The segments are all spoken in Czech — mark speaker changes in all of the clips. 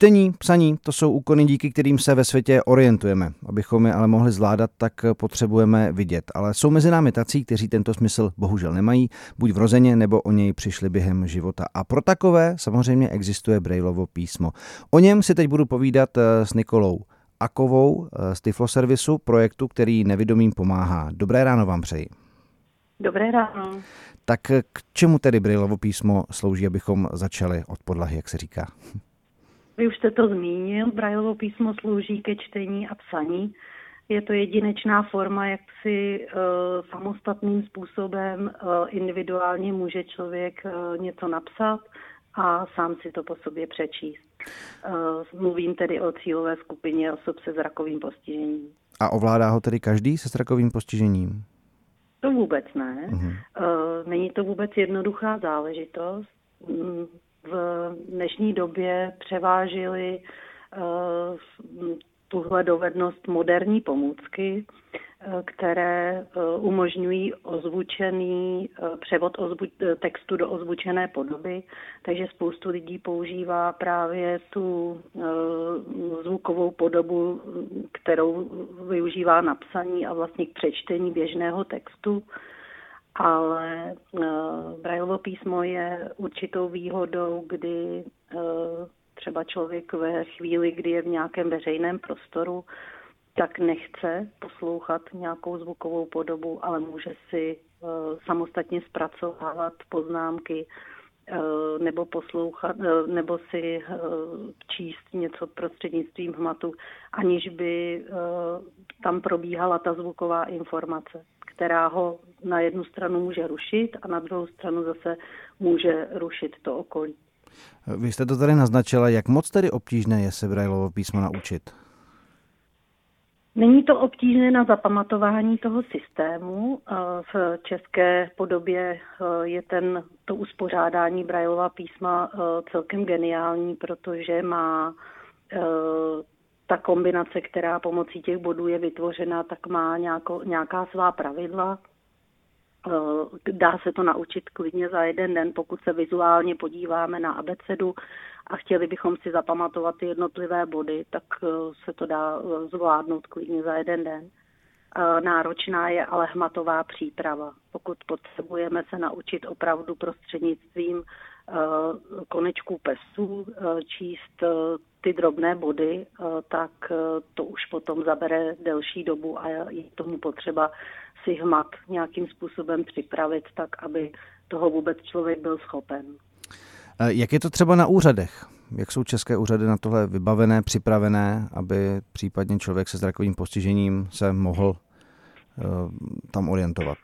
Speaker 1: Čtení, psaní, to jsou úkony, díky kterým se ve světě orientujeme. Abychom je ale mohli zvládat, tak potřebujeme vidět. Ale jsou mezi námi tací, kteří tento smysl bohužel nemají, buď vrozeně, nebo o něj přišli během života. A pro takové samozřejmě existuje Braillovo písmo. O něm si teď budu povídat s Nikolou Akovou z Tyfloservisu, projektu, který nevidomým pomáhá. Dobré ráno vám přeji.
Speaker 2: Dobré ráno.
Speaker 1: Tak k čemu tedy Braillovo písmo slouží, abychom začali od podlahy, jak se říká?
Speaker 2: Vy už jste to zmínil, Braillovo písmo slouží ke čtení a psaní. Je to jedinečná forma, jak si samostatným způsobem individuálně může člověk něco napsat a sám si to po sobě přečíst. Mluvím tedy o cílové skupině osob se zrakovým postižením.
Speaker 1: A ovládá ho tedy každý se zrakovým postižením?
Speaker 2: To vůbec ne. Není to vůbec jednoduchá záležitost. V dnešní době převážily tuhle dovednost moderní pomůcky, které umožňují ozvučený převod textu do ozvučené podoby, takže spoustu lidí používá právě tu zvukovou podobu, kterou využívá na psaní a vlastně k přečtení běžného textu. Ale Braillovo písmo je určitou výhodou, kdy třeba člověk ve chvíli, kdy je v nějakém veřejném prostoru, tak nechce poslouchat nějakou zvukovou podobu, ale může si samostatně zpracovávat poznámky nebo poslouchat, nebo si číst něco prostřednictvím hmatu, aniž by tam probíhala ta zvuková informace, která ho na jednu stranu může rušit a na druhou stranu zase může rušit to okolí.
Speaker 1: Vy jste to tady naznačila, jak moc tedy obtížné je se Braillovo písmo naučit?
Speaker 2: Není to obtížné na zapamatování toho systému. V české podobě je to uspořádání Braillova písma celkem geniální, protože má ta kombinace, která pomocí těch bodů je vytvořena, tak má nějaká svá pravidla. Dá se to naučit klidně za jeden den, pokud se vizuálně podíváme na abecedu a chtěli bychom si zapamatovat ty jednotlivé body, tak se to dá zvládnout klidně za jeden den. Náročná je ale hmatová příprava. Pokud potřebujeme se naučit opravdu prostřednictvím konečků pestů číst ty drobné body, tak to už potom zabere delší dobu a je tomu potřeba si hmat nějakým způsobem připravit tak, aby toho vůbec člověk byl schopen.
Speaker 1: Jak je to třeba na úřadech? Jak jsou české úřady na tohle vybavené, připravené, aby případně člověk se zrakovým postižením se mohl tam orientovat?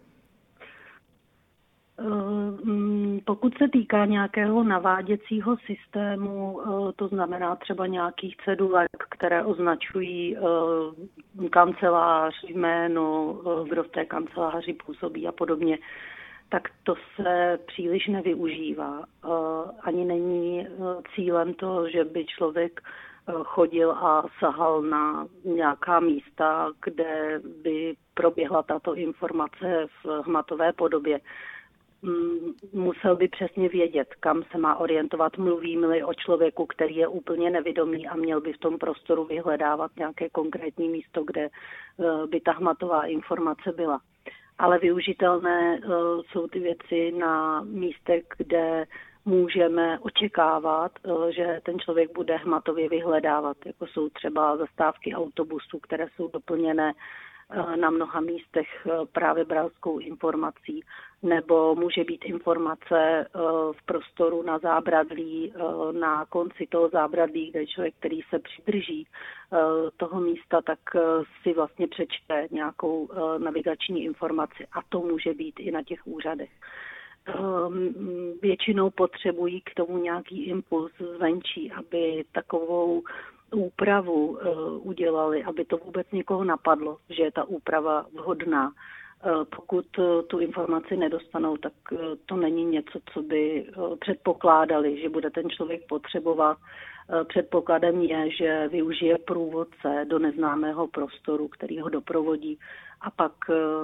Speaker 2: Pokud se týká nějakého naváděcího systému, to znamená třeba nějakých cedulek, které označují kancelář, jméno, kdo v té kanceláři působí a podobně, tak to se příliš nevyužívá. Ani není cílem to, že by člověk chodil a sahal na nějaká místa, kde by proběhla tato informace v hmatové podobě. Musel by přesně vědět, kam se má orientovat, mluvím-li o člověku, který je úplně nevidomý a měl by v tom prostoru vyhledávat nějaké konkrétní místo, kde by ta hmatová informace byla. Ale využitelné jsou ty věci na místech, kde můžeme očekávat, že ten člověk bude hmatově vyhledávat, jako jsou třeba zastávky autobusů, které jsou doplněné na mnoha místech právě brailskou informací, nebo může být informace v prostoru na zábradlí, na konci toho zábradlí, kde člověk, který se přidrží toho místa, tak si vlastně přečte nějakou navigační informaci a to může být i na těch úřadech. Většinou potřebují k tomu nějaký impuls zvenčí, aby takovou úpravu udělali, aby to vůbec někoho napadlo, že je ta úprava vhodná. Pokud tu informaci nedostanou, tak to není něco, co by předpokládali, že bude ten člověk potřebovat. Předpokladem je, že využije průvodce do neznámého prostoru, který ho doprovodí a pak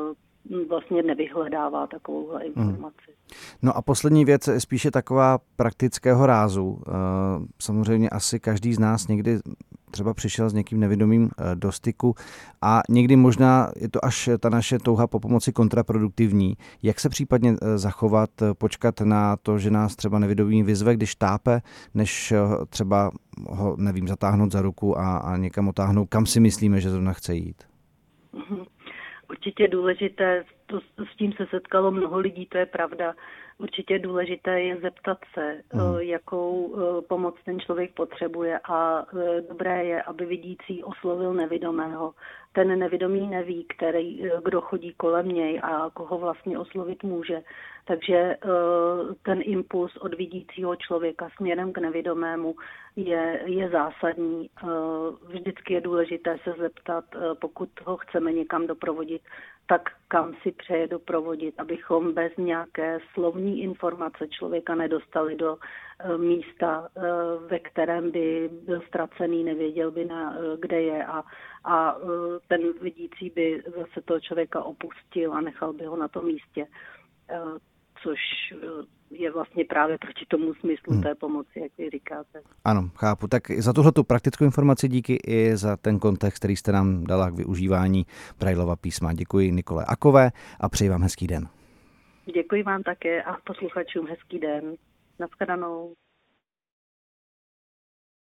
Speaker 2: vlastně nevyhledává takovouhle informaci.
Speaker 1: No a poslední věc je spíše taková praktického rázu. Samozřejmě asi každý z nás někdy třeba přišel s někým nevědomým do styku a někdy možná je to až ta naše touha po pomoci kontraproduktivní. Jak se případně zachovat, počkat na to, že nás třeba nevědomý vyzve, když tápe, než třeba ho, nevím, zatáhnout za ruku a někam otáhnout, kam si myslíme, že zrovna chce jít?
Speaker 2: Určitě důležité, s tím se setkalo mnoho lidí, to je pravda. Určitě důležité je zeptat se, jakou pomoc ten člověk potřebuje a dobré je, aby vidící oslovil nevidomého. Ten nevidomý neví, kdo chodí kolem něj a koho vlastně oslovit může. Takže ten impuls od vidícího člověka směrem k nevidomému je zásadní. Vždycky je důležité se zeptat, pokud ho chceme někam doprovodit, tak kam si přeje doprovodit, abychom bez nějaké slovní informace člověka nedostali do místa, ve kterém by byl ztracený, nevěděl by, kde je a ten vidící by zase toho člověka opustil a nechal by ho na tom místě, což je vlastně právě proti tomu smyslu té pomoci, jak vy říkáte.
Speaker 1: Ano, chápu. Tak za tuhletu praktickou informaci díky i za ten kontext, který jste nám dala k využívání Braillova písma. Děkuji Nikole Akové a přeji vám hezký den.
Speaker 2: Děkuji vám také a posluchačům hezký den. Nashledanou.